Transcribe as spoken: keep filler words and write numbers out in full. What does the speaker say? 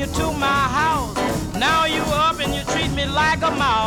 to my house. Now you up and you treat me like a mouse.